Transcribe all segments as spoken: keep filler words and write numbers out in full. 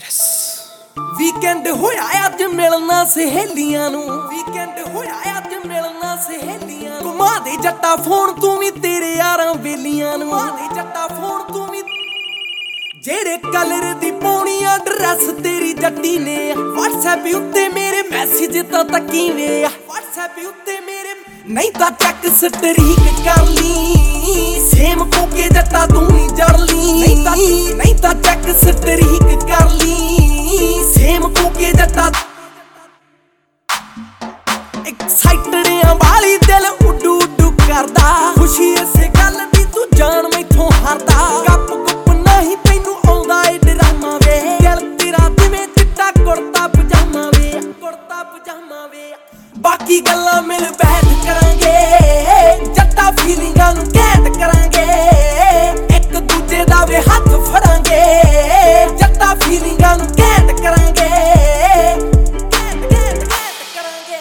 yes weekend ਹੋਇਆ ਅੱਜ ਮਿਲਣਾ ਸਹੇਲੀਆਂ ਨੂੰ ਵੀਕਐਂਡ ਹੋਇਆ ਅੱਜ ਮਿਲਣਾ ਸਹੇਲੀਆਂ ਨੂੰ ਘੁਮਾ ਦੇ ਜੱਟਾ ਫੋਨ ਤੂੰ ਵੀ ਤੇਰੇ ਯਾਰਾਂ ਬੇਲੀਆਂ ਨੂੰ ਘੁਮਾ ਦੇ ਜੱਟਾ ਫੋਨ ਤੂੰ ਵੀ ਜਿਹੜੇ ਕਲਰ ਦੀ ਪਾਉਣੀ ਆ ਡਰੈਸ ਤੇਰੀ ਜੱਟੀ ਨੇ WhatsApp ਉੱਤੇ ਮੇਰੇ ਮੈਸੇਜ ਤਾਂ ਤੱਕੀਵੇਂ ਆ WhatsApp ਉੱਤੇ ਮੇਰੇ ਨਹੀਂ ਤਾਂ ਚੱਕ ਸਟਰੀਕ ਕਰ ਲਈ ਸੇਮ ਕੋਕੇ ਜੱਟਾ ਤੂੰ ਨਹੀਂ ਜੜ ਲਈ ਨਹੀਂ ਤਾਂ ਨਹੀਂ ਤਾਂ ਚੱਕ ਸਟਰੀਕ ਕਰ ਲਈ ਸੇਮ ਕੋਕੇ ਜੱਟਾ ਐਕਸਾਈਟਡ ਆ ਬਾਲੀ ਦਿਲ ਉੱਡੂ ਉੱਡੂ ਕਰਦਾ ਖੁਸ਼ੀ ਇਸੇ ਗੱਲ ਦੀ ਤੂੰ ਜਾਣ ਮੈਥੋਂ ਹਾਰਦਾ ਗੱਪ ਗੁੱਪ ਨਹੀਂ ਤੈਨੂੰ ਆਉਂਦਾ ਏ ਡਰਾਮਾ ਵੇ ਦਿਲ ਤੇਰਾ ਜਿਵੇਂ ਚਿੱਟਾ ਕੁੜਤਾ ਪਜਾਮਾ ਵੇ ਕੁੜਤਾ ਪਜਾਮਾ ਵੇ ਬਾਕੀ ਗੱਲਾਂ ਮਿਲ ਬੈਠ ਕਰਾਂਗੇ ਜੱਟਾ ਫੀਲਿੰਗਾਂ ਨੂੰ ਕੈਟ ਕਰਾਂਗੇ ਇੱਕ ਦੂਜੇ ਦਾ ਵੇ ਹੱਥ ਫੜਾਂਗੇ ਜੱਟਾ ਫੀਲਿੰਗਾਂ ਨੂੰ ਕੈਟ ਕਰਾਂਗੇ ਕੈਟ ਕੈਟ ਕੈਟ ਕਰਾਂਗੇ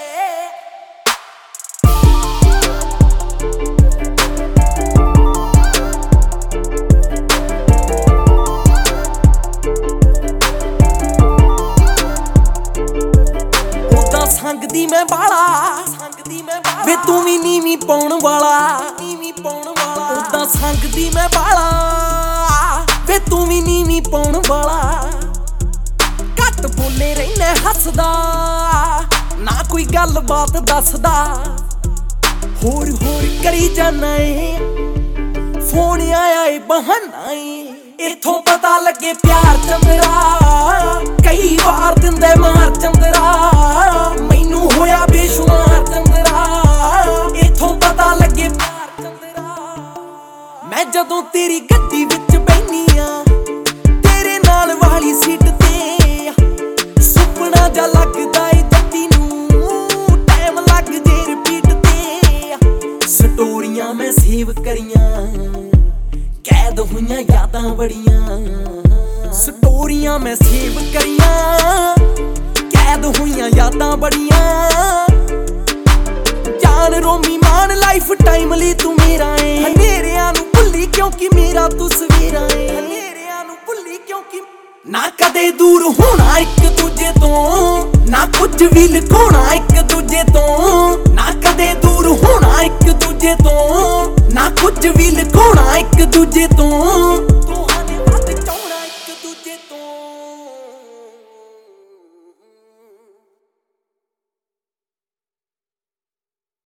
ਉਦਾਂ ਸੰਗਦੀ ਮੈਂ ਬਾਲਾ ਸੰਗਦੀ ਮੈਂ ਬਾਲਾ ਵੇ ਤੂੰ ਵੀ ਨੀਵੀਂ ਪਾਉਣ ਵਾਲਾ ਨੀਵੀਂ ਪਾਉਣ ਵਾਲਾ ਉਦਾਂ ਸੰਗਦੀ ਮੈਂ ਬਾਲਾ ਵੇ ਤੂੰ ਵੀ ਨੀਵੀਂ ਪਾਉਣ ਵਾਲਾ ਘੱਟ ਬੋਲੇ ਰਹਿਣਾ ਹੱਸਦਾ ਨਾ ਕੋਈ ਗੱਲ ਬਾਤ ਦੱਸਦਾ ਹੋਰ ਹੋਰ ਕਰੀ ਜਾਣਾ ਏ ਫੋਨ ਆਇਆ ਏ ਬਹਾਨਾ ਏ ਇਥੋਂ ਪਤਾ ਲੱਗੇ ਪਿਆਰ ਚੰਦਰਾ ਕਈ ਵਾਰ ਦਿੰਦੇ ਮਾਰ ਚੰਦਰਾ ਮੈਨੂੰ ਹੋਇਆ ਬੇਸ਼ੁਮਾਰ ਚੰਦਰਾ ਇਥੋਂ ਪਤਾ ਲੱਗੇ ਪਿਆਰ ਚੰਦਰਾ ਮੈਂ ਜਦੋਂ ਤੇਰੀ ਗੱਡੀ ਵਿੱਚ ਬੈਠੀ ਆ ਤੇਰੇ ਨਾਲ ਵਾਲੀ ਸੀਟ ਤੇ ਸੁਪਨਾ ਜਾ ਲੱਗਦਾ ਏ ਜੱਟੀ ਨੂੰ ਟਾਈਮ ਲੱਗ ਜੇ ਰਿਪੀਟ ਤੇ ਸਟੋਰੀਆਂ ਮੈਂ ਸੇਵ ਕਰੀਆਂ ਕੈਦ ਹੋਈਆਂ ਯਾਦਾਂ ਬੜੀਆਂ ਸਟੋਰੀਆਂ ਮੈਂ ਸੇਵ ਕਰੀਆਂ ਕੈਦ ਹੋਈਆਂ ਯਾਦਾਂ ਬੜੀਆਂ ਜਾਨ ਰੋਮੀ ਮਾਨ ਲਾਈਫ ਟਾਈਮ ਲਈ ਤੂੰ ਮੇਰਾ ਏ ਹਨੇਰਿਆਂ ਨੂੰ ਭੁੱਲੀ ਕਿਉਂਕਿ ਮੇਰਾ ਤੂੰ ਸਵੇਰਾ ਏ ਹਨੇਰਿਆਂ ਨੂੰ ਭੁੱਲੀ ਕਿਉਂਕਿ ਨਾ ਕਦੇ ਦੂਰ ਹੋਣਾ ਇੱਕ ਦੂਜੇ ਤੋਂ ਨਾ ਕੁਝ ਵੀ ਲੁਕਾਉਣਾ ਇੱਕ ਦੂਜੇ ਤੋਂ ਨਾ ਕਦੇ ਦੂਰ ਹੋਣਾ ਇੱਕ ਦੂਜੇ ਤੋਂ ਨਾ ਕੁਝ ਵੀ ਲੁਕਾਉਣਾ ਇੱਕ ਦੂਜੇ ਤੋਂ